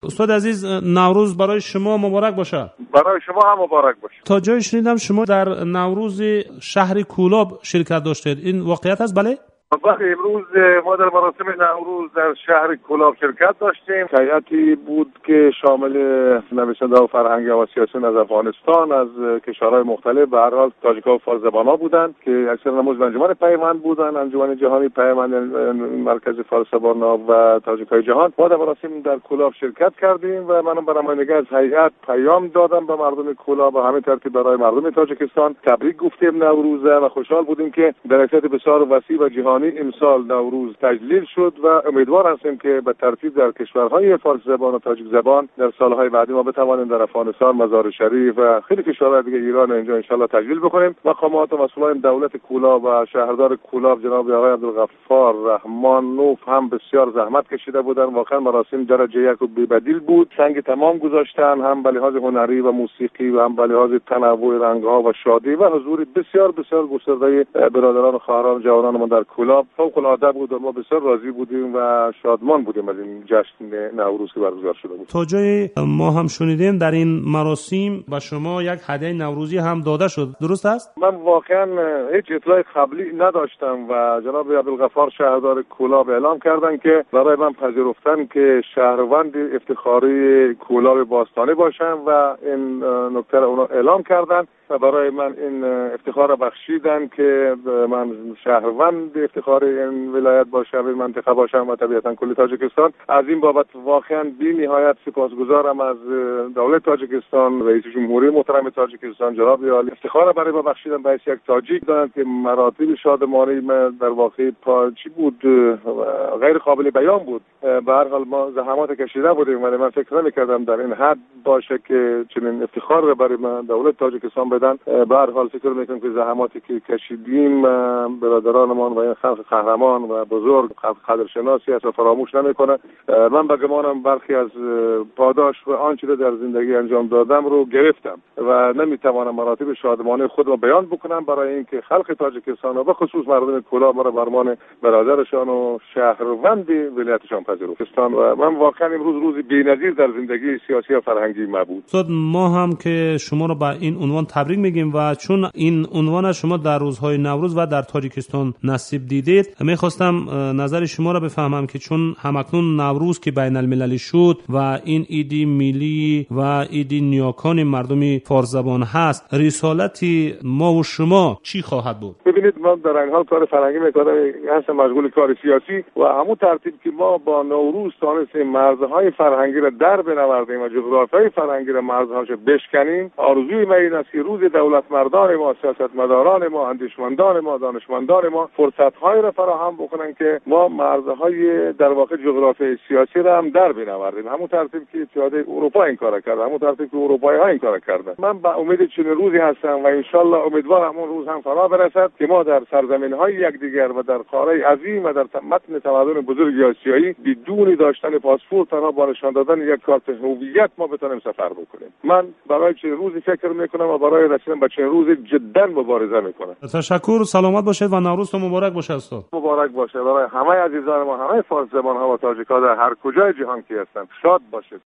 استاد عزیز، نوروز برای شما مبارک باشه. برای شما هم مبارک باشه. تا جای شنیدم شما در نوروز شهر کولاب شرکت داشتید، این واقعیت است؟ بله؟ امروز ما در مراسم نوروز در شهر کولاب شرکت داشتیم. هیئتی بود که شامل نویسنده و فرهنگی و سیاسیون از افغانستان، از کشورهای مختلف، به هر حال تاجیک‌ها و فارس‌زبان‌ها بودند که اکثر نماز انجمن پیوند بودند، انجمن جهانی پیوند، مرکز فارس‌زبان‌ها و تاجیک‌های جهان. ما در مراسم در کولاب شرکت کردیم و منم به نمایندگی از هیئت پیام دادم به مردم کولاب و همین ترتیب برای مردم تاجیکستان تبریک گفتیم نوروزه و خوشحال بودیم که در حیثیت بسیار وسیع و جهانی امسال نوروز تجلیل شد و امیدوار هستیم که به ترتیب در کشورهای فارسی زبان و تاجیک زبان در سالهای بعدی ما بتوانیم در افغانستان، مزار شریف و خیلی کشورهای دیگه، ایران اینجا ان شاءالله تجلیل بکنیم. مقامات و مسئولان دولت کولاب و شهردار کولاب جناب آقای عبدالغفار رحمان نوف هم بسیار زحمت کشیده بودن. واقعا مراسم درجه یک و بی‌بدیل بود. سنگ تمام گذاشتن، هم به لحاظ هنری و موسیقی و هم به لحاظ تنوع رنگ‌ها و شادی و حضور بسیار بسیار گسترده برادران و خواهران جوانان ما در کولاب فوق‌العاده بود و ما بسیار راضی بودیم و شادمان بودیم از این جشن نوروز که برگزار شده بود. تا جای ما هم شنیدیم در این مراسم با شما یک هدیه نوروزی هم داده شد، درست است؟ من واقعا هیچ اطلاع قبلی نداشتم و جناب عبدالغفار شهردار کولاب اعلام کردن که برای من پذیرفتن که شهروند افتخاری کولاب باستانی باشم و این نکته را اونا اعلام کردن و برای من این افتخار بخشیدن که من شهروند افتخار این ولایت باشم، این منطقه باشم و طبیعتا کل تاجیکستان. از این بابت واقعا بی نهایت سپاسگزارم از دولت تاجیکستان، رئیس جمهوری محترم تاجیکستان جناب عالی. افتخار برای ما بخشیدن به یک تاجیک دادن که مراتب شادمانی در واقع چی بود غیر قابل بیان بود. به هر حال ما زحمات کشیده بودیم ولی من فکر نمی‌کردم در این حد باشه که چنین افتخار رو برای من دولت تاجیکستان بدن. به هر حال فکر می‌کنم که زحماتی که کشیدیم برادرانمان و این خلق قهرمان و بزرگ قدرشناسی است و فراموش نمی‌کنه. من به گمانم برخی از پاداش و آنچه را در زندگی انجام دادم رو گرفتم و نمی‌توانم مراتب شادمانی خود را بیان بکنم برای اینکه خلق تاجیکستان و به خصوص مردم کولاب ما را برمان برادرشان و شهروند ولایتشان پذیرفتند و من واقعا امروز روزی بی‌نظیر در زندگی سیاسی و فرهنگی ما بود. استاد، ما هم که شما را به این عنوان تبریک میگیم و چون این عنوان شما در روزهای نوروز و در تاجیکستان نصیب دیدید، میخواستم نظر شما را بفهمم که چون همکنون نوروز که بین المللی شد و این عید ملی و عید نیاکان مردم فارسی زبان هست، رسالت ما و شما چی خواهد بود؟ ببینید، ما در این حال کار فرهنگی میکنیم، هستم مشغول کار سیاسی و همون ترتیب که ما با نوروز تونستیم مرزهای فرهنگی را در بنوردیم و جغرافیای فرهنگی را مرزهاش بشکنیم. آرزوی ما این است که روز دولتمردان ما، سیاستمداران ما، اندیشمندان ما، دانشمندان ما فرصت‌هایی را فراهم بکنن که ما مرزهای در واقع جغرافیای سیاسی را هم در بنوردیم. همون ترتیب که اتحادیه اروپا این کارا کرده، همون ترتیب که اروپایی‌ها این کارا کردن. من با امید چنین روزی هستم و ان شاءالله امیدوارم اون روز هم فرا برسد که ما در سرزمین‌های یکدیگر و در قاره عظیم و در متن تمدن بزرگ آسیایی بدون داشتن پاسپورت تنها با نشان دادن یک کارت هویت ما بتونیم سفر بکنیم. من برای چنین روزی فکر می‌کنم و برای رسیدن به چنین روزی جدا مبارزه می‌کنم. تشکر، سلامت باشید و نوروزتون مبارک باشه استاد. مبارک باشه برای همه عزیزان ما، همه فارسی زبان‌ها و تاجیک‌ها در هر کجای جهان که هستند. شاد باشید.